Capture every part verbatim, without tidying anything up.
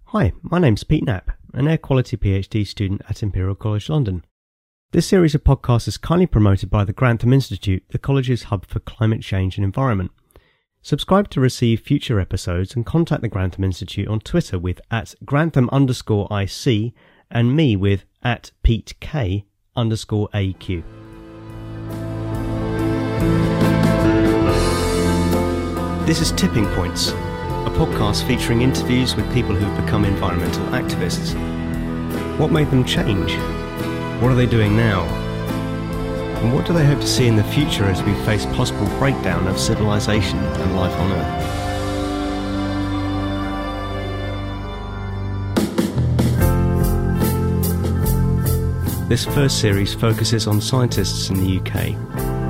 Hi, my name's Pete Knapp, an air quality PhD student at Imperial College London. This series of podcasts is kindly promoted by the Grantham Institute, the college's hub for climate change and environment. Subscribe to receive future episodes and contact the Grantham Institute on Twitter with at Grantham underscore IC and me with at Pete K underscore AQ. This is Tipping Points, a podcast featuring interviews with people who've become environmental activists. What made them change? What are they doing now? And what do they hope to see in the future as we face possible breakdown of civilization and life on Earth? This first series focuses on scientists in the U K.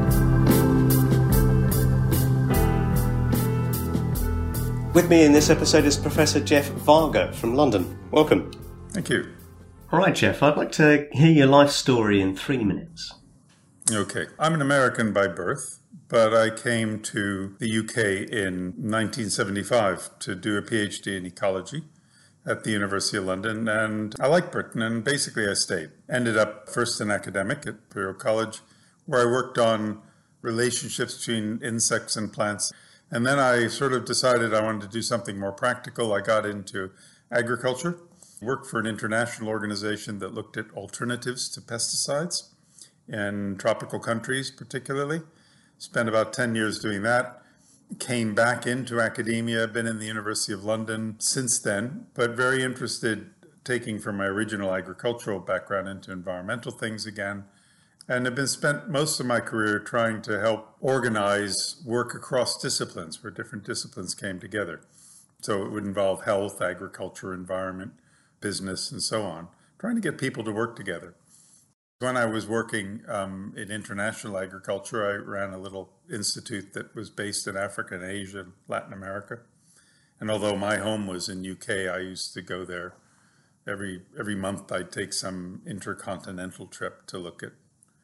With me in this episode is Professor Jeff Varga from London. Welcome. Thank you. All right, Jeff, I'd like to hear your life story in three minutes. Okay. I'm an American by birth, but I came to the U K in nineteen seventy-five to do a PhD in ecology at the University of London, and I liked Britain, and basically I stayed. Ended up first an academic at Imperial College, where I worked on relationships between insects and plants. And then I sort of decided I wanted to do something more practical. I got into agriculture, worked for an international organization that looked at alternatives to pesticides in tropical countries particularly. Spent about ten years doing that. Came back into academia, been in the University of London since then, but very interested taking from my original agricultural background into environmental things again. And have been spent most of my career trying to help organize work across disciplines where different disciplines came together. So it would involve health, agriculture, environment, business, and so on, trying to get people to work together. When I was working um, in international agriculture, I ran a little institute that was based in Africa and Asia and Latin America. And although my home was in U K, I used to go there every every month. I'd take some intercontinental trip to look at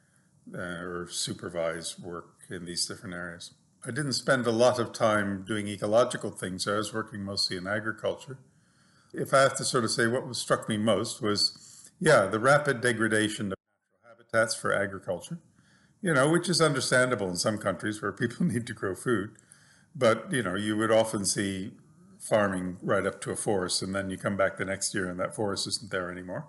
Uh, or supervise work in these different areas. I didn't spend a lot of time doing ecological things. I was working mostly in agriculture. If I have to sort of say what was struck me most was, yeah, the rapid degradation of natural habitats for agriculture, you know, which is understandable in some countries where people need to grow food. But, you know, you would often see farming right up to a forest, and then you come back the next year and that forest isn't there anymore.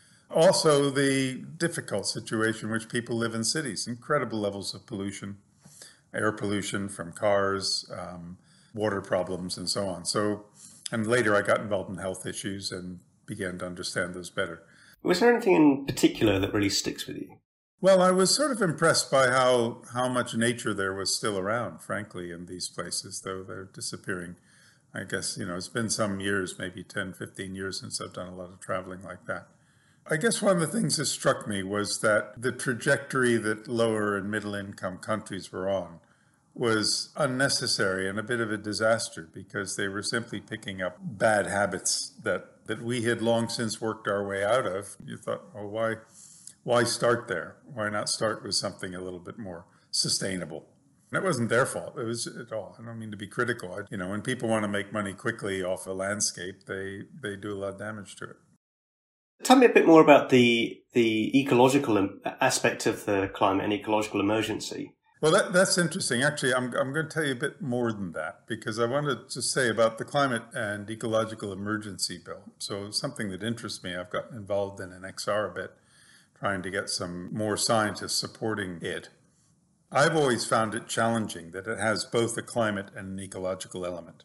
Also, the difficult situation in which people live in cities, incredible levels of pollution, air pollution from cars, um, water problems, and so on. So, and later I got involved in health issues and began to understand those better. Was there anything in particular that really sticks with you? Well, I was sort of impressed by how, how much nature there was still around, frankly, in these places, though they're disappearing. I guess, you know, it's been some years, maybe ten, fifteen years since I've done a lot of traveling like that. I guess one of the things that struck me was that the trajectory that lower and middle income countries were on was unnecessary and a bit of a disaster because they were simply picking up bad habits that, that we had long since worked our way out of. You thought, well, why, why start there? Why not start with something a little bit more sustainable? And it wasn't their fault. It was at all. I don't mean to be critical. I, you know, when people want to make money quickly off a landscape, they, they do a lot of damage to it. Tell me a bit more about the the ecological aspect of the climate and ecological emergency. Well, that, that's interesting. Actually, I'm I'm going to tell you a bit more than that because I wanted to say about the climate and ecological emergency bill. So something that interests me, I've gotten involved in an X R a bit, trying to get some more scientists supporting it. I've always found it challenging that it has both a climate and an ecological element.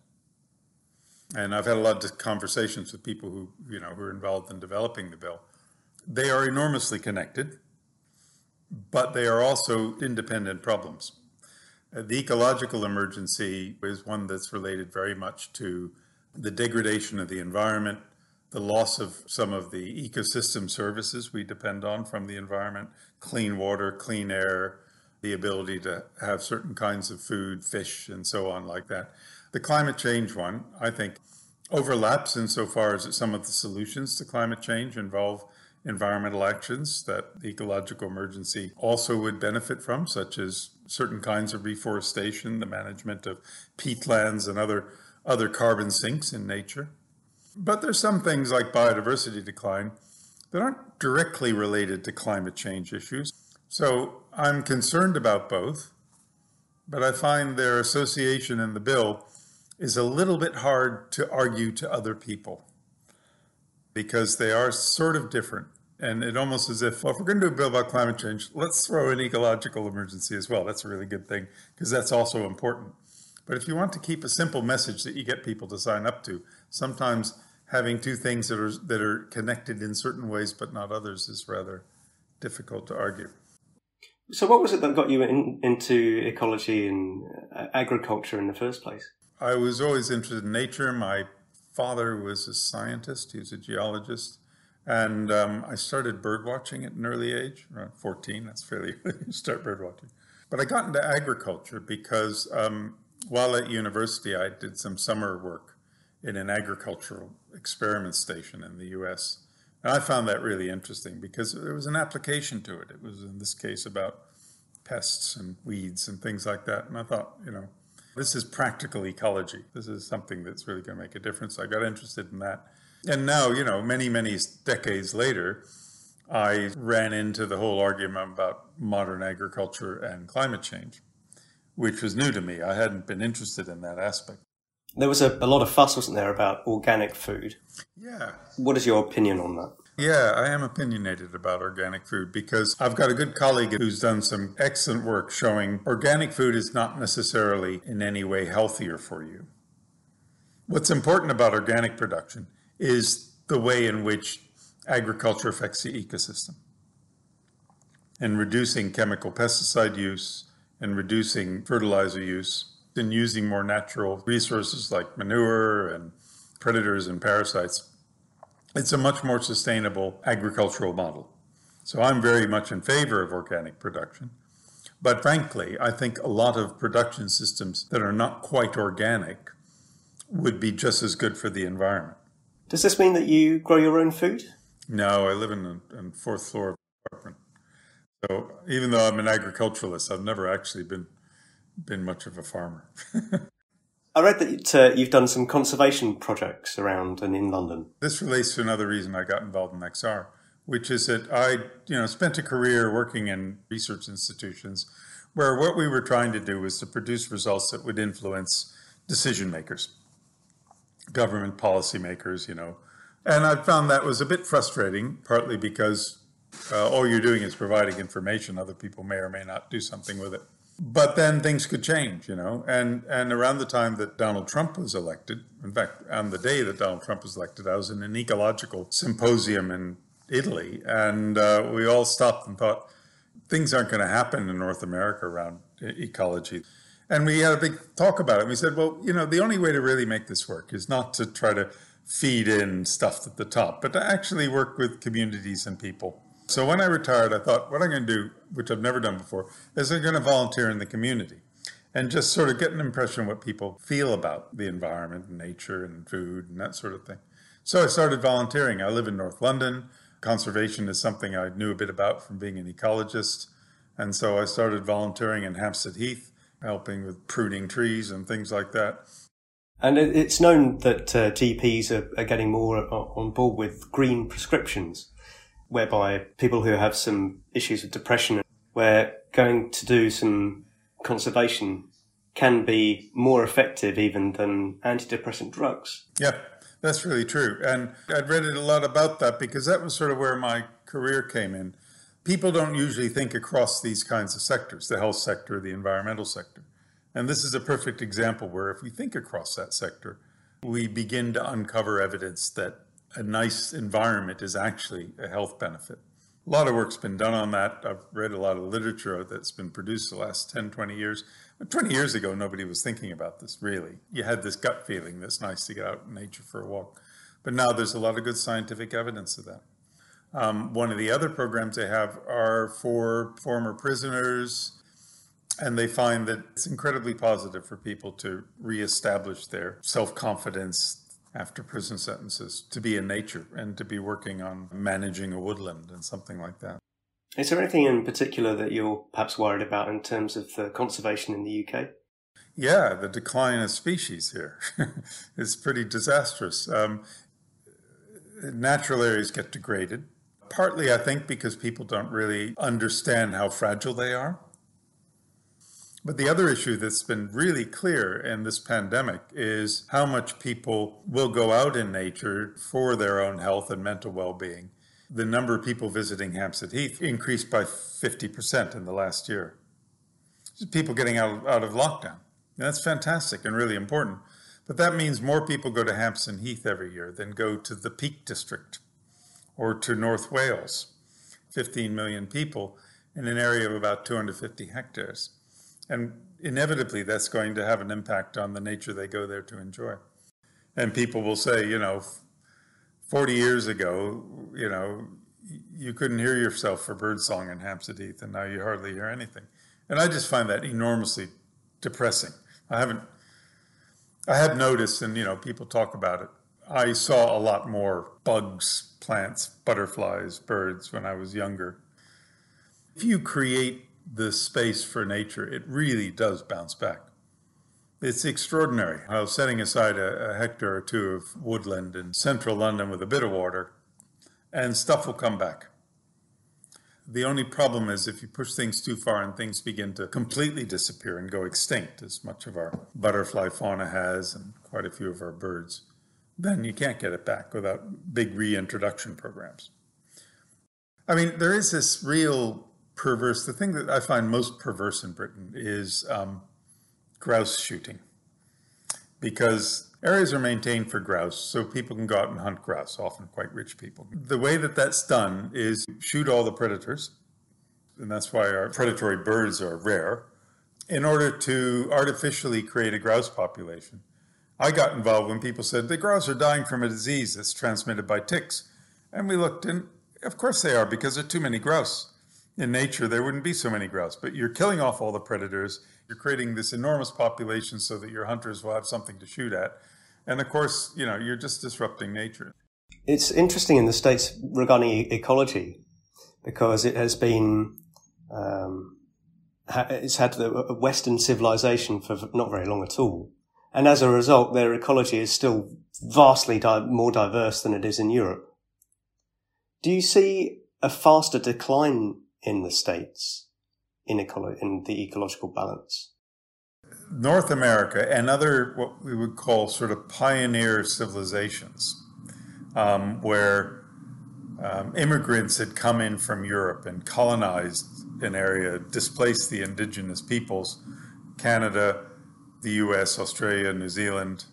And I've had a lot of conversations with people who, you know, who are involved in developing the bill. They are enormously connected, but they are also independent problems. Uh, the ecological emergency is one that's related very much to the degradation of the environment, the loss of some of the ecosystem services we depend on from the environment, clean water, clean air, the ability to have certain kinds of food, fish, and so on like that. The climate change one, I think, overlaps insofar as some of the solutions to climate change involve environmental actions that the ecological emergency also would benefit from, such as certain kinds of reforestation, the management of peatlands and other, other carbon sinks in nature. But there's some things like biodiversity decline that aren't directly related to climate change issues. So I'm concerned about both, but I find their association in the bill is a little bit hard to argue to other people because they are sort of different. And it almost as if, well, if we're going to do a bill about climate change, let's throw in ecological emergency as well. That's a really good thing because that's also important. But if you want to keep a simple message that you get people to sign up to, sometimes having two things that are that are connected in certain ways but not others is rather difficult to argue. So what was it that got you in, into ecology and agriculture in the first place? I was always interested in nature. My father was a scientist. He was a geologist. And um, I started bird watching at an early age, around fourteen. That's fairly early to start bird watching. But I got into agriculture because um, while at university, I did some summer work in an agricultural experiment station in the U S. And I found that really interesting because there was an application to it. It was, in this case, about pests and weeds and things like that. And I thought, you know, this is practical ecology. This is something that's really going to make a difference. I got interested in that. And now, you know, many, many decades later, I ran into the whole argument about modern agriculture and climate change, which was new to me. I hadn't been interested in that aspect. There was a, a lot of fuss, wasn't there, about organic food? Yeah. What is your opinion on that? Yeah, I am opinionated about organic food because I've got a good colleague who's done some excellent work showing organic food is not necessarily in any way healthier for you. What's important about organic production is the way in which agriculture affects the ecosystem and reducing chemical pesticide use and reducing fertilizer use and using more natural resources like manure and predators and parasites. It's a much more sustainable agricultural model. So I'm very much in favor of organic production. But frankly, I think a lot of production systems that are not quite organic would be just as good for the environment. Does this mean that you grow your own food? No, I live in the fourth floor of an apartment. So even though I'm an agriculturalist, I've never actually been been much of a farmer. I read that uh, you've done some conservation projects around and in London. This relates to another reason I got involved in X R, which is that I, you know, spent a career working in research institutions where what we were trying to do was to produce results that would influence decision makers, government policymakers, you know. And I found that was a bit frustrating, partly because uh, all you're doing is providing information. Other people may or may not do something with it. But then things could change, you know, and, and around the time that Donald Trump was elected, in fact, on the day that Donald Trump was elected, I was in an ecological symposium in Italy, and uh, we all stopped and thought, things aren't going to happen in North America around ecology. And we had a big talk about it. And we said, well, you know, the only way to really make this work is not to try to feed in stuff at the top, but to actually work with communities and people. So when I retired, I thought, what I'm going to do, which I've never done before, is I'm going to volunteer in the community and just sort of get an impression of what people feel about the environment and nature and food and that sort of thing. So I started volunteering. I live in North London. Conservation is something I knew a bit about from being an ecologist. And so I started volunteering in Hampstead Heath, helping with pruning trees and things like that. And it's known that uh, G Ps are, are getting more on board with green prescriptions, whereby people who have some issues with depression, where going to do some conservation can be more effective even than antidepressant drugs. Yeah, that's really true. And I'd read a lot about that because that was sort of where my career came in. People don't usually think across these kinds of sectors, the health sector, the environmental sector. And this is a perfect example where if we think across that sector, we begin to uncover evidence that a nice environment is actually a health benefit. A lot of work's been done on that. I've read a lot of literature that's been produced the last ten, twenty years. But twenty years ago, nobody was thinking about this, really. You had this gut feeling that's nice to get out in nature for a walk. But now there's a lot of good scientific evidence of that. Um, one of the other programs they have are for former prisoners, and they find that it's incredibly positive for people to reestablish their self-confidence after prison sentences, to be in nature and to be working on managing a woodland and something like that. Is there anything in particular that you're perhaps worried about in terms of uh, conservation in the U K? Yeah, the decline of species here is pretty disastrous. Um, natural areas get degraded, partly, I think, because people don't really understand how fragile they are. But the other issue that's been really clear in this pandemic is how much people will go out in nature for their own health and mental well-being. The number of people visiting Hampstead Heath increased by fifty percent in the last year. Just people getting out, out of lockdown. And that's fantastic and really important. But that means more people go to Hampstead Heath every year than go to the Peak District or to North Wales, fifteen million people in an area of about two hundred fifty hectares. And inevitably, that's going to have an impact on the nature they go there to enjoy. And people will say, you know, forty years ago, you know, you couldn't hear yourself for birdsong in Hampstead Heath, and now you hardly hear anything. And I just find that enormously depressing. I haven't, I have noticed, and, you know, people talk about it, I saw a lot more bugs, plants, butterflies, birds when I was younger. If you create the space for nature, it really does bounce back. It's extraordinary how setting aside a, a hectare or two of woodland in central London with a bit of water, and stuff will come back. The only problem is if you push things too far and things begin to completely disappear and go extinct, as much of our butterfly fauna has and quite a few of our birds, then you can't get it back without big reintroduction programs. I mean, there is this real perverse, the thing that I find most perverse in Britain is um, grouse shooting. Because areas are maintained for grouse, so people can go out and hunt grouse, often quite rich people. The way that that's done is shoot all the predators, and that's why our predatory birds are rare, in order to artificially create a grouse population. I got involved when people said, the grouse are dying from a disease that's transmitted by ticks. And we looked, and of course they are, because there are too many grouse. In nature, there wouldn't be so many grouse, but you're killing off all the predators. You're creating this enormous population so that your hunters will have something to shoot at. And of course, you know, you're just disrupting nature. It's interesting in the States regarding e- ecology, because it has been, um, ha- it's had a Western civilization for not very long at all. And as a result, their ecology is still vastly di- more diverse than it is in Europe. Do you see a faster decline in the States in, ecolo- in the ecological balance? North America and other what we would call sort of pioneer civilizations, um, where um, immigrants had come in from Europe and colonized an area, displaced the indigenous peoples, Canada, the U S, Australia, New Zealand,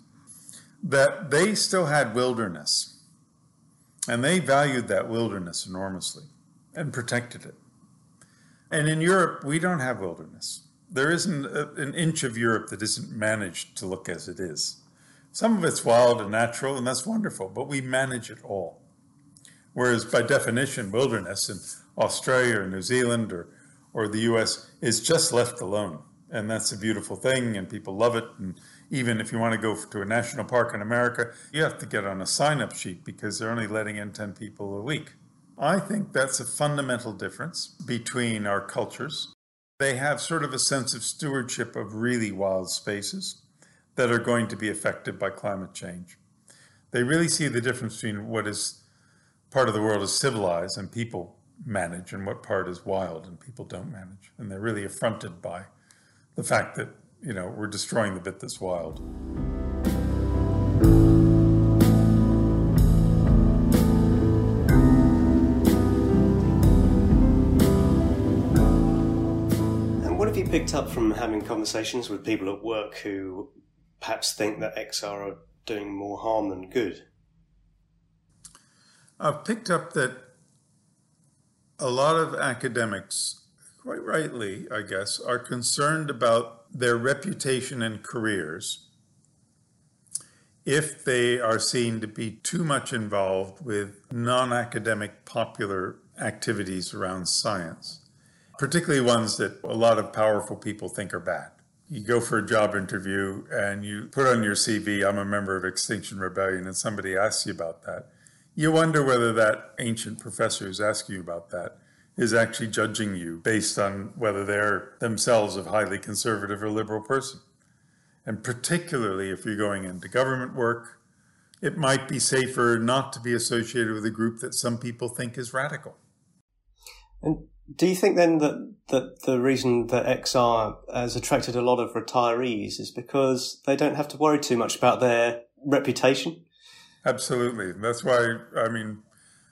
that they still had wilderness. And they valued that wilderness enormously and protected it. And in Europe, we don't have wilderness. There isn't a, an inch of Europe that isn't managed to look as it is. Some of it's wild and natural, and that's wonderful, but we manage it all. Whereas by definition, wilderness in Australia or New Zealand or, or the U S is just left alone. And that's a beautiful thing, and people love it. And even if you want to go to a national park in America, you have to get on a sign-up sheet because they're only letting in ten people a week. I think that's a fundamental difference between our cultures. They have sort of a sense of stewardship of really wild spaces that are going to be affected by climate change. They really see the difference between what is part of the world is civilized and people manage and what part is wild and people don't manage. And they're really affronted by the fact that, you know, we're destroying the bit that's wild. And what have you picked up from having conversations with people at work who perhaps think that X R are doing more harm than good? I've picked up that a lot of academics, quite rightly, I guess, are concerned about their reputation and careers if they are seen to be too much involved with non-academic popular activities around science, particularly ones that a lot of powerful people think are bad. You go for a job interview and you put on your C V, I'm a member of Extinction Rebellion, and somebody asks you about that. You wonder whether that ancient professor who's asking you about that is actually judging you based on whether they're themselves a highly conservative or liberal person. And particularly if you're going into government work, it might be safer not to be associated with a group that some people think is radical. And do you think then that, that the reason that X R has attracted a lot of retirees is because they don't have to worry too much about their reputation? Absolutely. That's why, I mean,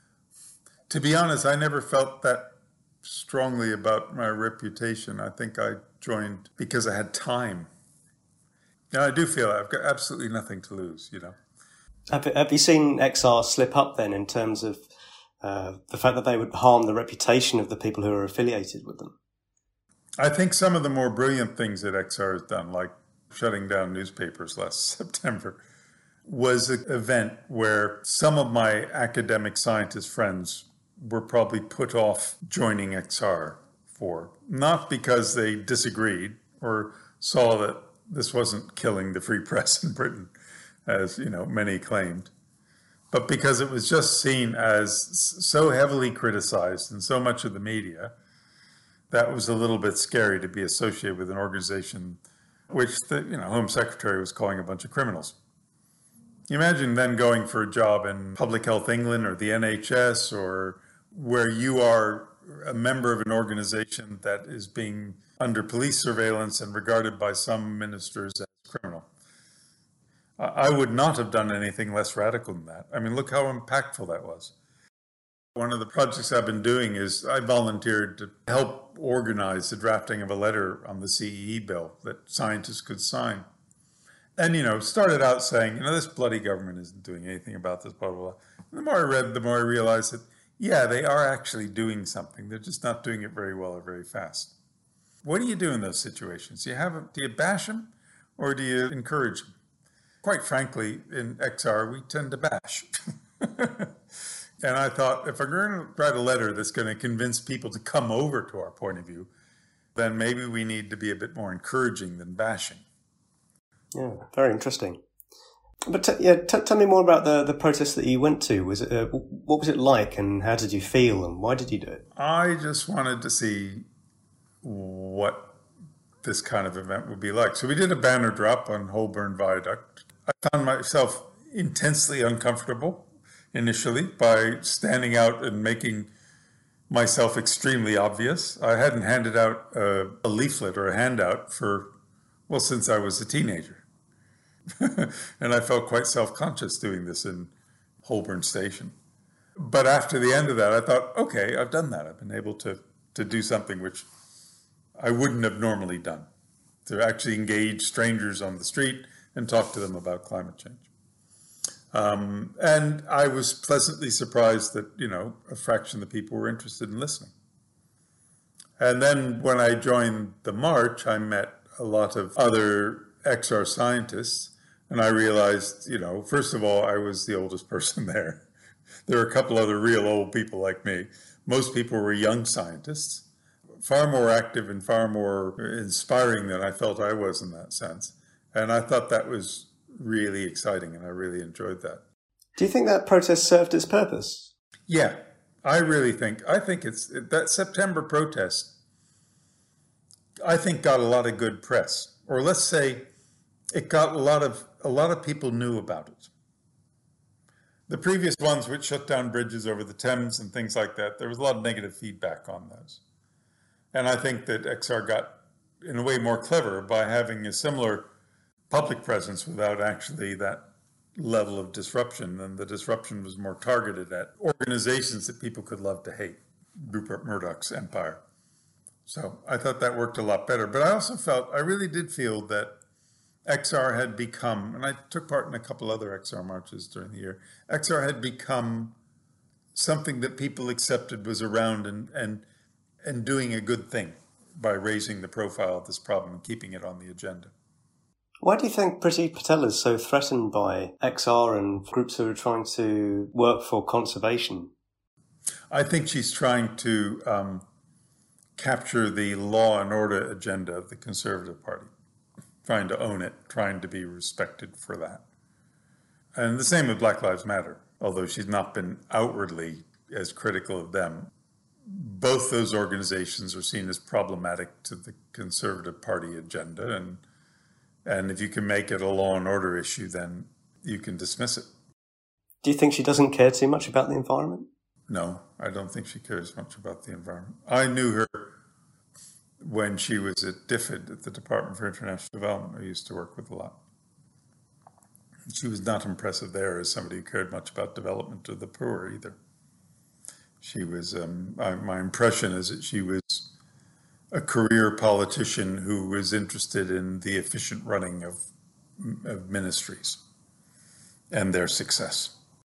to be honest, I never felt that strongly about my reputation. I think I joined because I had time. And I do feel I've got absolutely nothing to lose, you know. Have, have you seen X R slip up then in terms of uh, the fact that they would harm the reputation of the people who are affiliated with them? I think some of the more brilliant things that X R has done, like shutting down newspapers last September, was an event where some of my academic scientist friends were probably put off joining X R for, not because they disagreed or saw that this wasn't killing the free press in Britain, as you know many claimed, but because it was just seen as so heavily criticized in so much of the media that was a little bit scary to be associated with an organization which the you know Home Secretary was calling a bunch of criminals. You imagine then going for a job in Public Health England or the N H S, or where you are a member of an organization that is being under police surveillance and regarded by some ministers as criminal. I would not have done anything less radical than that. I mean, look how impactful that was. One of the projects I've been doing is I volunteered to help organize the drafting of a letter on the C E E bill that scientists could sign. And, you know, started out saying, you know, this bloody government isn't doing anything about this, blah, blah, blah. And the more I read, the more I realized that, yeah, they are actually doing something. They're just not doing it very well or very fast. What do you do in those situations? Do you have a, do you bash them or do you encourage them? Quite frankly, in X R, we tend to bash. And I thought, if I'm going to write a letter that's going to convince people to come over to our point of view, then maybe we need to be a bit more encouraging than bashing. Yeah, very interesting. But t- yeah, t- tell me more about the, the protest that you went to. Was it uh, what was it like, and how did you feel, and why did you do it? I just wanted to see what this kind of event would be like. So we did a banner drop on Holborn Viaduct. I found myself intensely uncomfortable initially by standing out and making myself extremely obvious. I hadn't handed out a, a leaflet or a handout for, well, since I was a teenager. And I felt quite self-conscious doing this in Holborn Station. But after the end of that, I thought, okay, I've done that. I've been able to, to do something which I wouldn't have normally done, to actually engage strangers on the street and talk to them about climate change. Um, and I was pleasantly surprised that, you know, a fraction of the people were interested in listening. And then when I joined the march, I met a lot of other X R scientists, and I realized, you know, first of all, I was the oldest person there. There were a couple other real old people like me. Most people were young scientists, far more active and far more inspiring than I felt I was in that sense. And I thought that was really exciting, and I really enjoyed that. Do you think that protest served its purpose? Yeah, I really think. I think it's that September protest, I think, got a lot of good press. Or let's say it got a lot of, a lot of people knew about it. The previous ones, which shut down bridges over the Thames and things like that, there was a lot of negative feedback on those. And I think that X R got, in a way, more clever by having a similar public presence without actually that level of disruption. And the disruption was more targeted at organizations that people could love to hate, Rupert Murdoch's empire. So I thought that worked a lot better. But I also felt, I really did feel that X R had become, and I took part in a couple other X R marches during the year, X R had become something that people accepted was around and, and, and doing a good thing by raising the profile of this problem and keeping it on the agenda. Why do you think Priti Patel is so threatened by X R and groups who are trying to work for conservation? I think she's trying to um, capture the law and order agenda of the Conservative Party, trying to own it, trying to be respected for that. And the same with Black Lives Matter, although she's not been outwardly as critical of them. Both those organizations are seen as problematic to the Conservative Party agenda, and And if you can make it a law and order issue, then you can dismiss it. Do you think she doesn't care too much about the environment? No, I don't think she cares much about the environment. I knew her when she was at DFID, at the Department for International Development. I used to work with a lot. She was not impressive there as somebody who cared much about development of the poor either. She was, um, I, my impression is that she was a career politician who was interested in the efficient running of, of ministries and their success.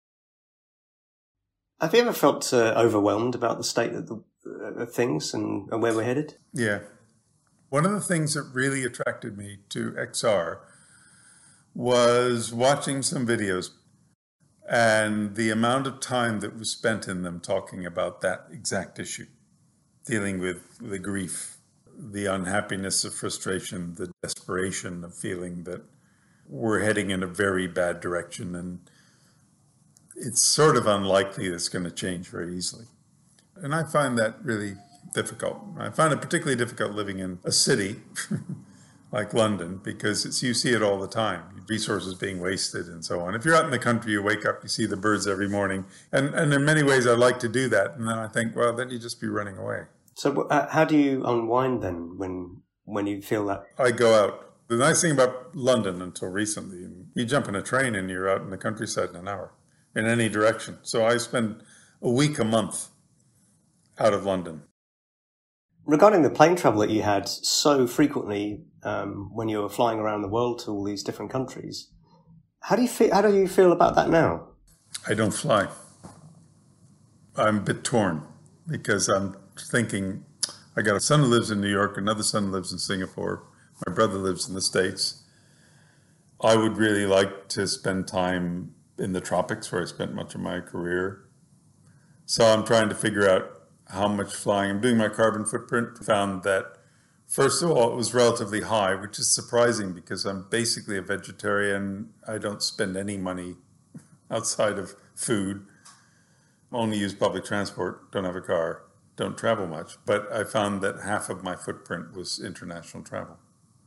Have you ever felt uh, overwhelmed about the state of, the, uh, of things and, and where we're headed? Yeah. One of the things that really attracted me to X R was watching some videos and the amount of time that was spent in them talking about that exact issue, dealing with the grief, the unhappiness, the frustration, the desperation of feeling that we're heading in a very bad direction and it's sort of unlikely that it's going to change very easily. And I find that really difficult. I find it particularly difficult living in a city like London because it's, you see it all the time, resources being wasted and so on. If you're out in the country, you wake up, you see the birds every morning. And, and in many ways, I like to do that. And then I think, well, then you just be running away. So uh, how do you unwind then when when you feel that? I go out. The nice thing about London until recently, you jump in a train and you're out in the countryside in an hour. In any direction. So I spend a week a month out of London. Regarding the plane travel that you had so frequently um, when you were flying around the world to all these different countries, how do you feel, how do you feel about that now? I don't fly. I'm a bit torn because I'm thinking, I got a son who lives in New York, another son lives in Singapore, my brother lives in the States. I would really like to spend time in the tropics where I spent much of my career. So I'm trying to figure out how much flying. I'm doing my carbon footprint. Found that, first of all, it was relatively high, which is surprising because I'm basically a vegetarian. I don't spend any money outside of food. Only use public transport, don't have a car, don't travel much. But I found that half of my footprint was international travel.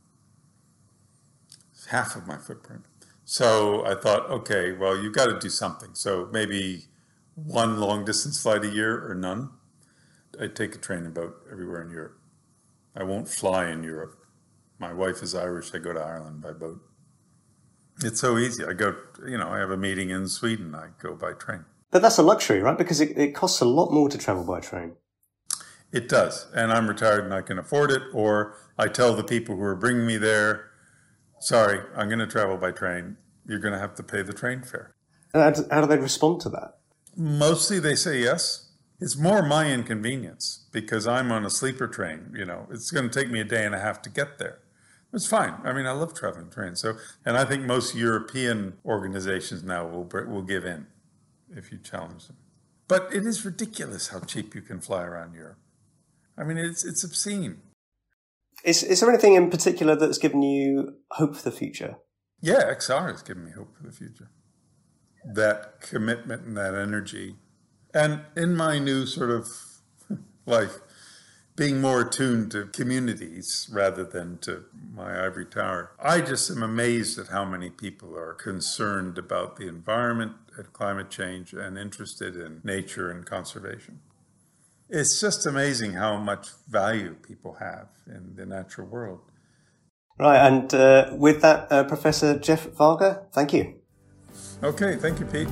Half of my footprint. So I thought, okay, well, you've got to do something. So maybe one long distance flight a year or none. I take a train and boat everywhere in Europe. I won't fly in Europe. My wife is Irish. I go to Ireland by boat. It's so easy. I go, you know, I have a meeting in Sweden. I go by train. But that's a luxury, right? Because it, it costs a lot more to travel by train. It does. And I'm retired and I can afford it. Or I tell the people who are bringing me there, sorry, I'm going to travel by train. You're going to have to pay the train fare. How do, how do they respond to that? Mostly they say yes. It's more my inconvenience because I'm on a sleeper train. You know, it's going to take me a day and a half to get there. It's fine. I mean, I love traveling trains. So, and I think most European organizations now will will give in if you challenge them. But it is ridiculous how cheap you can fly around Europe. I mean, it's it's obscene. Is, is there anything in particular that's given you hope for the future? Yeah, X R has given me hope for the future. That commitment and that energy. And in my new sort of life, being more attuned to communities rather than to my ivory tower, I just am amazed at how many people are concerned about the environment and climate change and interested in nature and conservation. It's just amazing how much value people have in the natural world. Right, and uh, with that, uh, Professor Jeff Varga, thank you. Okay, thank you, Pete.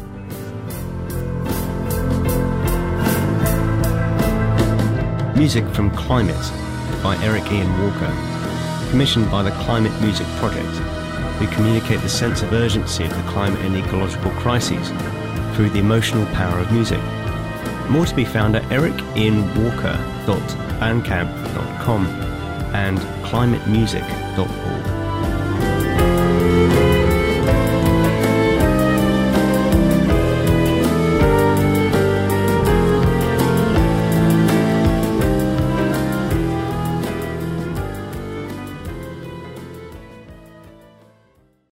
Music from Climate by Eric Ian Walker, commissioned by the Climate Music Project, who communicate the sense of urgency of the climate and ecological crises through the emotional power of music. More to be found at eric ian walker dot bandcamp dot com and climate music dot org.